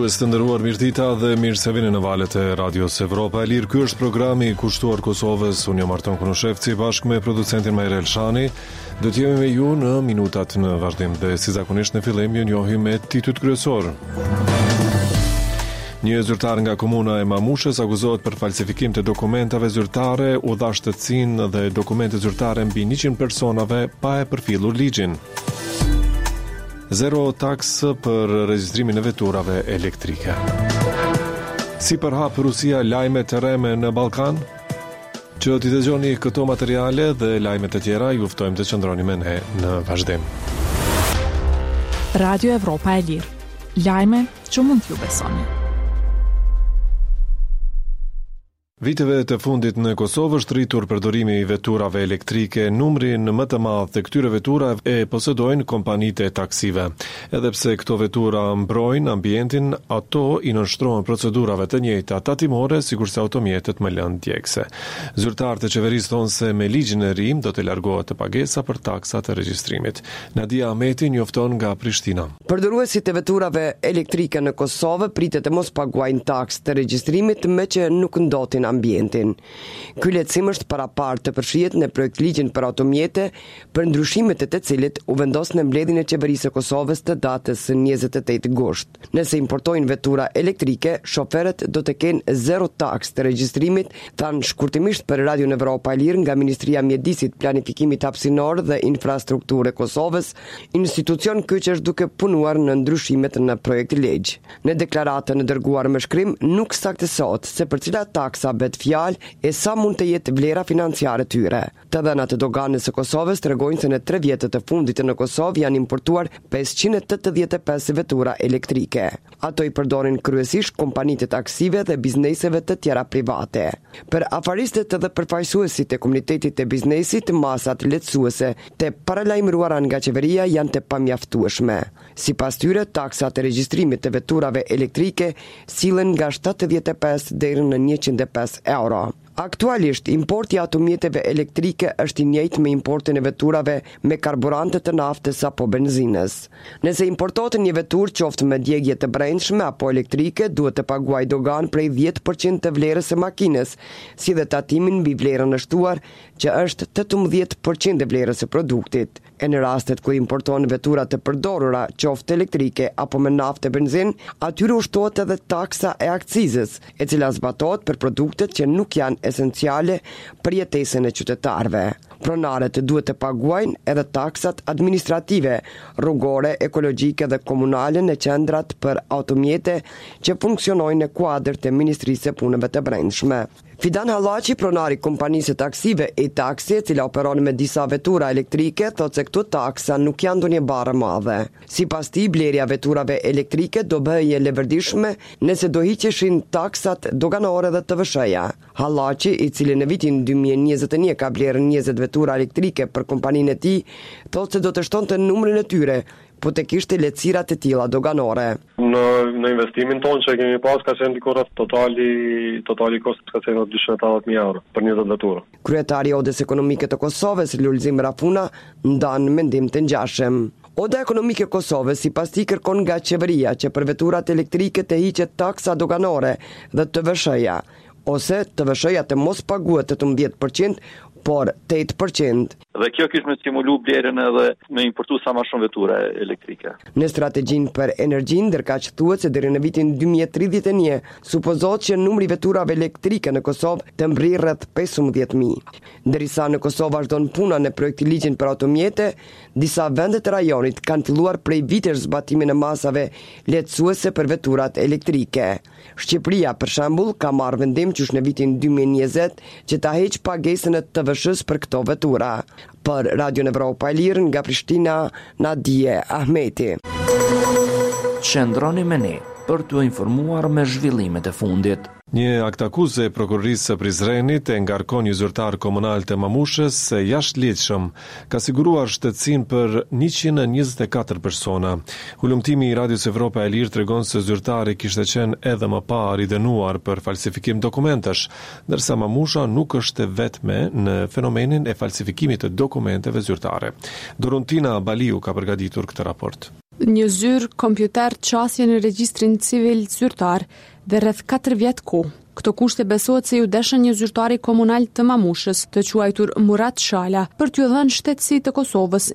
Dëgjues të nderuar, mirëdita dhe mirë se vini në valët e Radios Evropa e Lirë. Ky është programi i kushtuar Kosovës. Unë jam Arton Kunushevci bashkë me producentin Majrel Shani. Do të jemi me ju në minutat në vazhdim dhe si zakonisht në fillim ju njohim me titujt kryesor. Një zyrtar nga komuna e Mamushës akuzohet për falsifikim të dokumentave zyrtare, u dha shtetësinë dhe dokumente zyrtare mbi 100 personave pa e përfillur ligjin. Zero taks për regjistrimin e veturave elektrike. Si përhap Rusia lajme të reme në Ballkan? Që t'i dëgjoni këto materiale dhe lajmet e tjera, ju ftojmë të qëndroni me ne në vazhdim. Radio Evropa e Lirë. Lajme që mund t'ju besoni. Viteve të fundit në Kosovë është rritur përdorimi i veturave elektrike. Numrin më të madh të këtyre veturave e posedojnë kompanitë e taksive. Edhe pse këto vetura mbrojnë ambientin, ato i nënshtrohen procedurave të njëjta tatimore, sikurse automjetet më lënë djegse. Zyrtarët e qeverisë thonë se me ligjin e ri do të largohet të pagesa për taksat e regjistrimit. Nadia Ahmeti njofton nga Prishtina. Përdoruesit e veturave elektrike në Kosovë pritet të mos paguajnë taksë të regjistrimit me që nuk ndotin ambientin. Ky lehtësim është parapar të përfshihet në projekt ligjin për automjete, për ndryshimet e të cilit u vendos në mbledhjen e qeverisë së Kosovës të datës 28 gusht. Nëse importojnë vetura elektrike, shoferët do të kenë zero taks të regjistrimit, thanë shkurtimisht për Radio Evropa e Lirë nga Ministria e Mjedisit, Planifikimit Hapësinor dhe Infrastrukturë e Kosovës, institucion ky që është duke punuar në ndryshimet në projekt ligj. Në deklaratën e dërguar me shkrim nuk saktësohet se për cilat taksa bet fjalë e sa mund të jetë vlera financiare tyre. Të dhënat e doganës së Kosovës tregojnë se në 3 vjetët e fundit në Kosovë janë importuar 585 vetura elektrike. Ato i përdorin kryesisht kompanitë taksive dhe bizneseve të tjera private. Për afaristët dhe përfaqësuesit e komunitetit të biznesit, masat lehtësuese të paralajmëruara nga qeveria janë të pamjaftueshme. Sipas tyre, taksat e regjistrimit të veturave elektrike sillen nga 75 deri në 105 euro. Aktualisht, importi i automjeteve elektrike është i njëjtë me importin e veturave me karburante të naftës apo benzinës. Nëse importohet një veturë qoftë me djegje të brendshme apo elektrike, duhet të paguajë dogan prej 10% të vlerës së makinës, si dhe tatimin mbi vlerën e shtuar, që është 18% e vlerës së produktit. E në rastet kur importon vetura të përdorura, qoftë elektrike apo me naftë e benzinë, atyre ushtohet edhe taksa e akcizës, e cila zbatohet për produktet që nuk janë esenciale për jetesën e qytetarëve. Pronarët duhet të paguajnë edhe taksat administrative, rrugore, ekologjike dhe komunale në qendrat për automjete që funksionojnë në kuadër të Ministrisë së Punëve të Brendshme. Fidan Hallaçi, pronari kompanisë taksive e taksi, e cila operon me disa vetura elektrike, thotë se këto taksa nuk janë ndonjë barë madhe. Sipas tij, blerja veturave elektrike do bëhej leverdishme nëse do hiqeshin taksat doganore dhe TVSH-ja. Hallaçi, i cili në vitin 2021 ka blerë 20 vetura elektrike për kompaninë e tij, thotë se do të shtonte numrin e tyre, po të kishte lehtësira të tilla doganore. Në investimin tonë që kemi pas ka qenë diku rreth totali kosti ka qenë 270.000 euro për 20 vetura. Kryetari i Odës Ekonomike të Kosovës, Lulzim Rafuna, ndan mendim të ngjashëm. Oda Ekonomike e Kosovës sipas tij kërkon nga qeveria që për veturat elektrike të hiqet taksa doganore dhe TVSH-ja, ose TVSH-ja të mos paguhet 18%, por 8%. Dhe kjo kishte me stimulu blerjen edhe me importu sa më shumë vetura elektrike. Në strategjinë për energjinë, ndërkaq thuhet se deri në vitin 2031 supozohet që numri i veturave elektrike në Kosovë të mbërrijë rreth 15.000. Ndërsa në Kosovë vazhdon puna në projektin ligjin për automjete, disa vende të rajonit kanë filluar prej vitesh zbatimin e masave lehtësuese për veturat elektrike. Shqipëria, për shembull, ka marrë vendim qysh në vitin 2020 që ta heqë pagesën e TVSH-s për këto vetura. Për Radio Evropa e Lirë nga Prishtina, Nadia Ahmeti. Qëndroni me ne për t'u informuar me zhvillimet e fundit. Një akt akuzë e prokurorisë së Prizrenit e ngarkon një zyrtar komunal të Mamushës se jashtëligjshëm ka siguruar shtetësinë për 124 persona. Hulumtimi i Radios Evropa e Lirë tregon se zyrtari kishte qenë edhe më parë i dënuar për falsifikim dokumentesh, ndërsa Mamusha nuk është vetme në fenomenin e falsifikimit të dokumenteve zyrtare. Dorontina Baliu ka përgatitur këtë raport. Një zyrë, kompjuter, qasje në regjistrin civil zyrtar dhe rreth 4 vjet kohë. Këto kushte besohet se ju deshën një zyrtari komunal të Mamushës, të quajtur Murat Shala, për t'ju dhënë shtetësi të Kosovës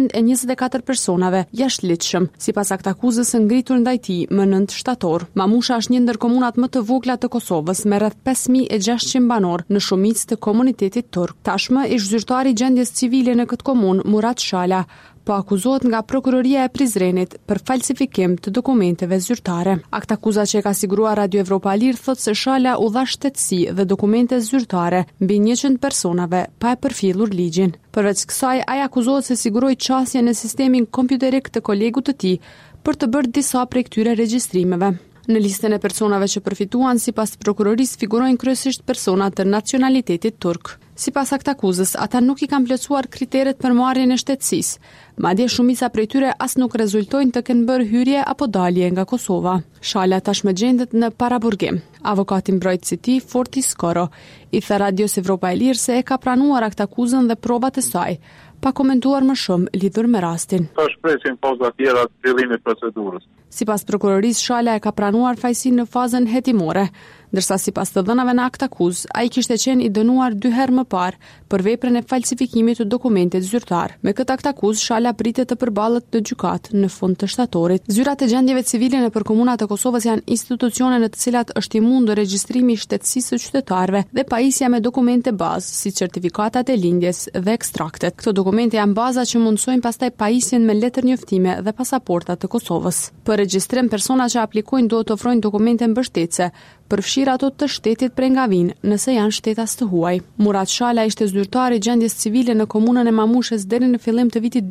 124 personave jashtëligjshëm, sipas aktakuzës së ngritur ndaj tij më 9 shtator. Mamusha është një ndër komunat më të vogla të Kosovës me rreth 5600 banor në shumicë të komunitetit turk. Tashmë ish zyrtari i gjendjes civile në këtë komunë, Murat Shala, po akuzohet nga prokuroria e Prizrenit për falsifikim të dokumenteve zyrtare. Aktakuza që ka siguruar Radio Evropa Lir thotë se Shala u dha shtetësi dhe dokumente zyrtare mbi 100 personave pa e përfillur ligjin. Përveç kësaj, ai akuzohet se siguroi qasje në sistemin kompjuterik të kolegut të tij për të bërë disa prej këtyre regjistrimeve. Në listën e personave që përfituan, sipas prokurorisë, figurojnë kryesisht persona të nacionalitetit turk. Sipas aktakuzës, ata nuk i kanë plotësuar kriteret për marrjen e shtetësisë. Madje shumica prej tyre as nuk rezultojnë të kenë bërë hyrje apo dalje nga Kosova. Shala tashmë gjendet në paraburgim. Avokati mbrojtësi i tij, Forti Skoro, i tha Radios Evropa e Lir se e ka pranuar aktakuzën dhe provat e saj, pa komentuar më shumë lidhur me rastin. Po shpresim poza tjera të fillimit procedurës. Sipas prokurorisë, Shala e ka pranuar fajsinë në fazën hetimore, ndërsa sipas të dhënave në aktakuzë, ai kishte qenë i dënuar 2 herë më parë për veprën e falsifikimit të dokumentit zyrtar. Me këtë aktakuzë, Shala pritet të përballet në gjykatë në fund të shtatorit. Zyrat e gjendjeve civile nëpër komunat e Kosovës janë institucione në të cilat është i mundur regjistrimi i shtetësisë së qytetarëve dhe pajisja me dokumente bazë, si certifikatat e lindjes dhe ekstraktet. Këto dokumente janë baza që mundsojnë pastaj pajisjen me letër njoftime dhe pasaporta të Kosovës. Për regjistrim, persona që aplikojnë duhet të ofrojnë dokumente mbështetëse, përfshir ato të shtetit prej nga vinë, nëse janë shtetas të huaj. Murat Shala ishte zyrtari i gjendjes civile në komunën e Mamushës deri në fillim të vitit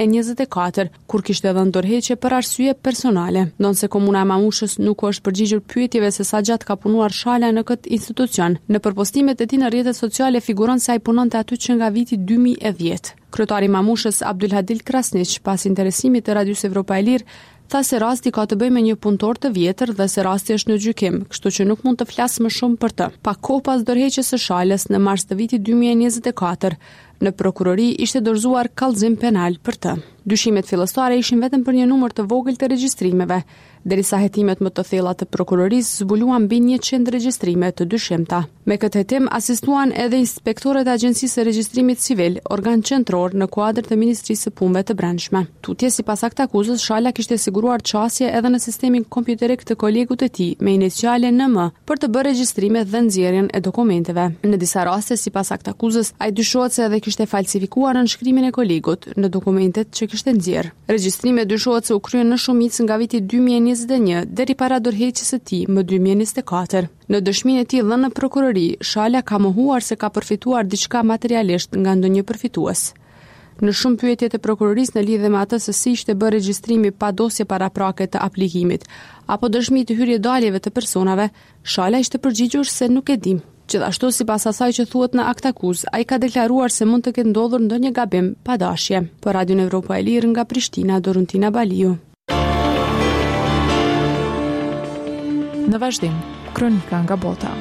2024, kur kishte dhënë dorëheqje për arsye personale. Ndonse komuna e Mamushës nuk është përgjigjur pyetjeve se sa gjatë ka punuar Shala në këtë institucion, në përpostimet e tij në rrjetet sociale figuron se ai punonte aty që nga viti 2010. Kryetari i Mamushës, Abdulhadil Krasniq, pas interesimit të Radios Evropa e Lir, tha se rasti ka të bëjë me një punëtor të vjetër dhe se rasti është në gjykim, kështu që nuk mund të flas më shumë për të. Pa kohë pas dorëheqjes së Shalës në mars të vitit 2024, në prokurori ishte dorëzuar kallëzim penal për të. Dyshimet fillestare ishin vetëm për një numër të vogël të regjistrimeve, derisa hetimet më të thella të prokurorisë zbuluan mbi 100 regjistrime të dyshimta. Me këtë hetim asistuan edhe inspektorët e Agjencisë së Regjistrimit Civil, organ qendror në kuadër të Ministrisë së Punëve të Brendshme. Tutje sipas aktakuzës, Shala kishte siguruar qasje edhe në sistemin kompjuterik të kolegut të tij me iniciale NM për të bërë regjistrime dhe nxjerrjen e dokumenteve. Në disa raste, sipas aktakuzës, ai dyshohet se edhe kishte falsifikuar nënshkrimin e kolegut në dokumentet që kishte nxjerr. Regjistrimet dyshohet se u kryen në shumicë nga viti 2021 deri para dorëheqjes së tij më 2024. Në dëshminë e tij dhënë në prokurori, Shala ka mohuar se ka përfituar diçka materialisht nga ndonjë përfitues. Në shumë pyetjet e prokurorisë në lidhje me atë se si ishte bërë regjistrimi pa dosje paraprake të aplikimit apo dëshmi të hyrje-daljeve të personave, Shala ishte përgjigjur se nuk e di. Gjithashtu, sipas asaj që thuhet në aktakuzë, ai ka deklaruar se mund të ketë ndodhur ndonjë gabim pa dashje. Për Radion Evropa e Lir nga Prishtina, Doruntina Baliu. Në vazhdim, kronika nga bota.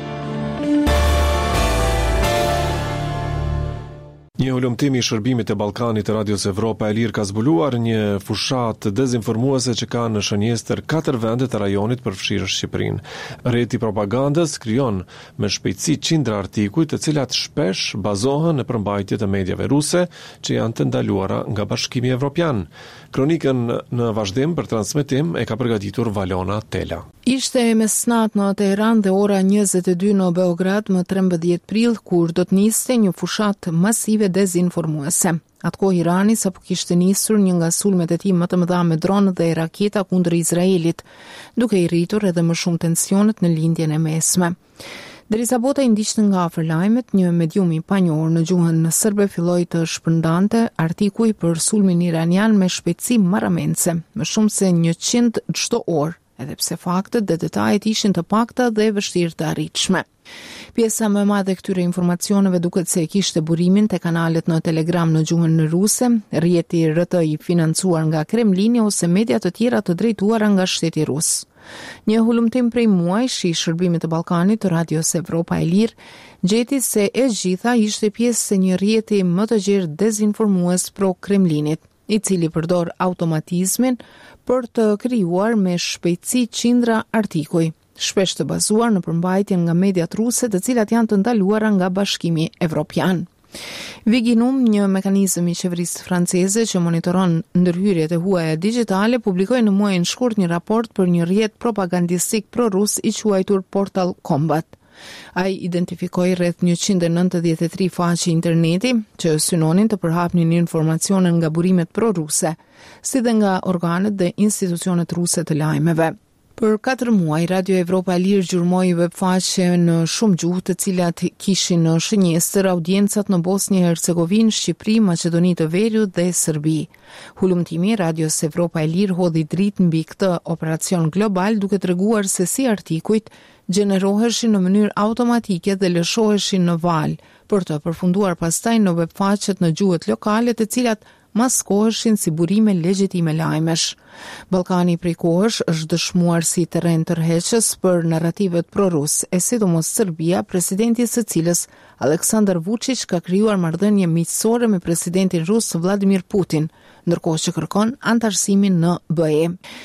Një ulëmtimi i shërbimit të Ballkanit të Radios Evropa e Lir ka zbuluar një fushat dezinformuese që ka në shënjestër 4 vende të rajonit përfshirë Shqipërinë. Rrjeti i propagandës krijon me shpejtësi qindra artikuj të cilat shpesh bazohen në përmbajtje të mediave ruse që janë të ndaluara nga Bashkimi Evropian. Kronikën në vazhdim për transmetim e ka përgatitur Valona Tela. Ishte mesnat në Teheran dhe ora 22 në Beograd më 13 prill kur do të niste një fushat masive dezinformuese. Atkoh Irani sapo kishte nisur një nga sulmet e tij më të mëdha me dronë dhe raketa kundër Izraelit, duke i rritur edhe më shumë tensionet në lindjen e mesme. Derisa bota i ndiqte nga afër lajmet, një medium i panjohur në gjuhën serbe filloi të shpërndante artikuj për sulmin iranian me shpejtësi marramense, më shumë se 100 çdo orë, edhe pse faktet dhe detajet ishin të pakta dhe vështirë të arritshme. Pjesa më e madhe e këtyre informacioneve duket se kishte burimin te kanalet në Telegram në gjuhën ruse, rrjeti RT i financuar nga Kremlini ose media të tjera të drejtuara nga shteti rus. Një hulumtim prej muajsh i shërbimit të Ballkanit të Radios Evropa e Lir gjeti se e gjitha ishte pjesë se një rrjeti më të gjerë dezinformues pro Kremlinit. i cili përdor automatizmin për të krijuar me shpejtësi qindra artikuj, shpesh të bazuar në përmbajtjen nga mediat ruse, të cilat janë të ndaluara nga Bashkimi Evropian. Viginum, një mekanizëm i qeverisë franceze që monitoron ndërhyrjet e huaja digjitale, publikoi në muajin shkurt një raport për një rrjet propagandistik pro-rus i quajtur Portal Combat. Ai identifikoi rreth 193 faqe interneti që synonin të përhapnin informacione nga burimet pro-ruse, si dhe nga organet dhe institucionet ruse të lajmeve. Për 4 muaj, Radio Evropa e Lirë gjurmoi webfaqe në shumë gjuhë, të cilat kishin në shënjestër audiencat në Bosnjë e Hercegovinë, Shqipëri, Maqedoni të Veriut dhe Serbi. Hulumtimi Radios Evropa e Lirë hodhi dritë mbi këtë operacion global, duke treguar se si artikujt gjeneroheshin në mënyrë automatike dhe lëshoheshin në valë, për të përfunduar pastaj në webfaqet në gjuhët lokale, të cilat maskoheshin si burime legjitime lajmesh. Ballkani prej kohësh është dëshmuar si terren tërheqës për narrativet pro-rus, e sidomos Serbia, presidenti së cilës Aleksandar Vučić ka krijuar marrëdhënie miqësore me presidentin rus Vladimir Putin, ndërkohë që kërkon antarësimin në BE.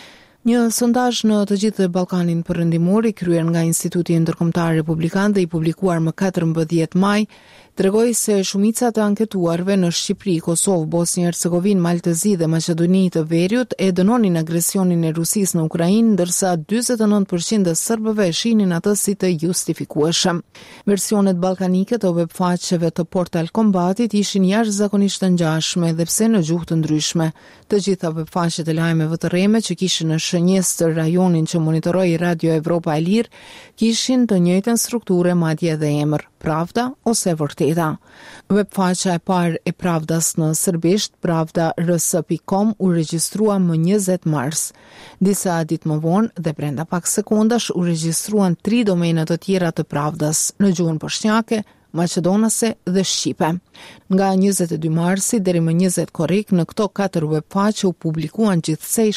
Një sondazh në të gjithë Ballkanin Perëndimor, i kryer nga Instituti Ndërkombëtar Republikan dhe i publikuar më 14 maj, tregoi se shumica e anketuarve në Shqipëri, Kosovë, Bosnjë Hercegovinë, Maltëzi dhe Maqedoni të Veriut e dënonin agresionin e Rusisë në Ukrainë, ndërsa 49% e serbëve e shihnin atë si të justifikueshëm. Versionet ballkanike të webfaqeve të Portal Combatit ishin jashtëzakonisht të ngjashme, edhe pse në gjuhë të ndryshme. Të gjitha webfaqet e lajmeve të rreme që kishin në shënjestër rajonin që monitoroi Radio Evropa e Lirë kishin të njëjtën strukturë, madje edhe emër, Pravda ose Vërteta. Webfaqja e parë e Pravdas në serbisht, pravda.rs.com, u regjistrua më 20 mars. Disa ditë më vonë dhe brenda pak sekondash u regjistruan 3 domene të tjera të Pravdas në gjuhën bosnjake, maqedonase dhe shqipe. Nga 22 marsi deri më 20 korrik, në këto 4 webfaqe u publikuan gjithsej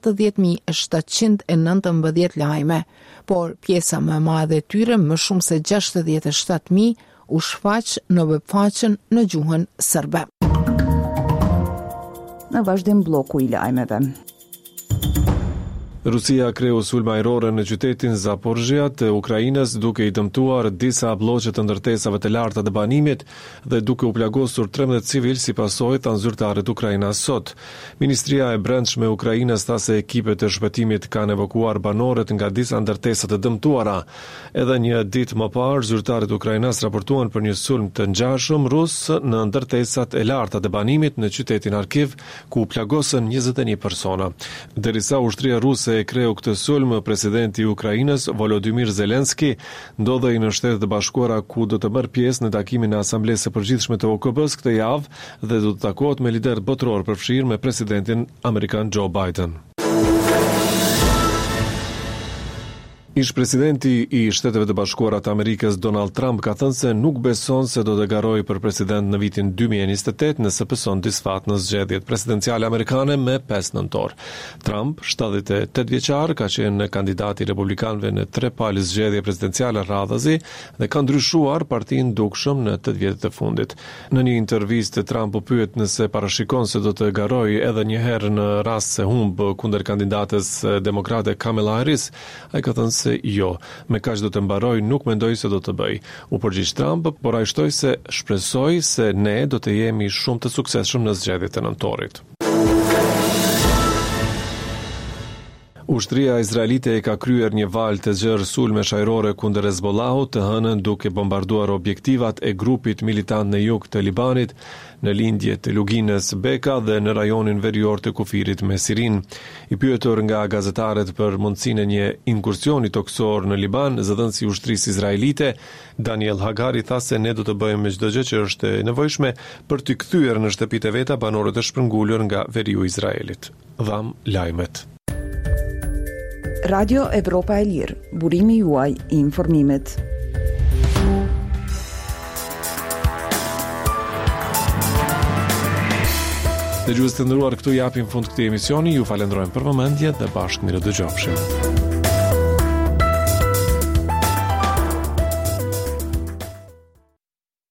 70.719 lajme, por pjesa më e madhe e tyre, më shumë se 67.000, u shfaq në webfaqen në gjuhën serbe. Në vazhdim bloku i lajmeve. Rusia kreu sulme ajrore në qytetin Zaporizhia të Ukrainës, duke i dëmtuar disa bloqe të ndërtesave të larta të banimit dhe duke u plagosur 13 civil si pasojë të zyrtarët ukrainas sot. Ministria e Brendshme e Ukrainës tha se ekipet e shpëtimit kanë evakuuar banorët nga disa ndërtesa të dëmtuara. Edhe një ditë më parë, zyrtarët ukrainas raportuan për një sulm të ngjashëm rus në ndërtesat e larta të banimit në qytetin Arkiv, ku u plagosën 21 persona. Derisa ushtria ruse e kreu këtë sulm, presidenti i Ukrainës Volodymyr Zelenski ndodhej në Shtetet e Bashkuara, ku do të marrë pjesë në takimin e Asamblesë së Përgjithshme të OKB-s këtë javë dhe do të takohet me liderët botror përfshirë me presidentin amerikan Joe Biden. Ish-presidenti i Shteteve të Bashkuara të Amerikës Donald Trump ka thënë se nuk beson se do të garojë për president në vitin 2028 nëse pëson disfat në zgjedhjet presidenciale amerikane me 5 nëntor. Trump, 78 vjeçar, ka qenë kandidati republikanëve në 3 palë zgjedhje presidenciale radhazi dhe ka ndryshuar partinë dukshëm në 8 vjetët e fundit. Në një intervistë, Trump u pyet nëse parashikon se do të garojë edhe një herë në rast se humb kundër kandidates demokrate Kamala Harris. Ai ka thënë se jo, me kaq do të mbaroj, nuk mendoj se do të bëj. U përgjigj Trump, por ai shtoi se shpresoj se ne do të jemi shumë të suksesshëm në zgjedhjet e nëntorit. Ushtria izraelite e ka kryer një valë të gjerë sulmesh ajrore kundër Hezbollahut të hënën, duke bombarduar objektivat e grupit militant në jug të Libanit, në lindje të luginës Beka dhe në rajonin verior të kufirit me Sirin. I pyetur nga gazetarët për mundësinë e një inkursioni toksor në Liban, zëdhënësi i ushtrisë izraelite Daniel Hagari tha se ne do të bëjmë çdo gjë që është e nevojshme për të kthyer në shtëpitë e veta banorët e shpërngulur nga veriu i Izraelit. Dham lajmet. Radio Evropa e Lirë, burimi juaj i informimit. Dëgjues të nderuar, këtu japim fund këtij emisioni. Ju falenderojmë për vëmendje dhe bashkë mirë dëgjofshim.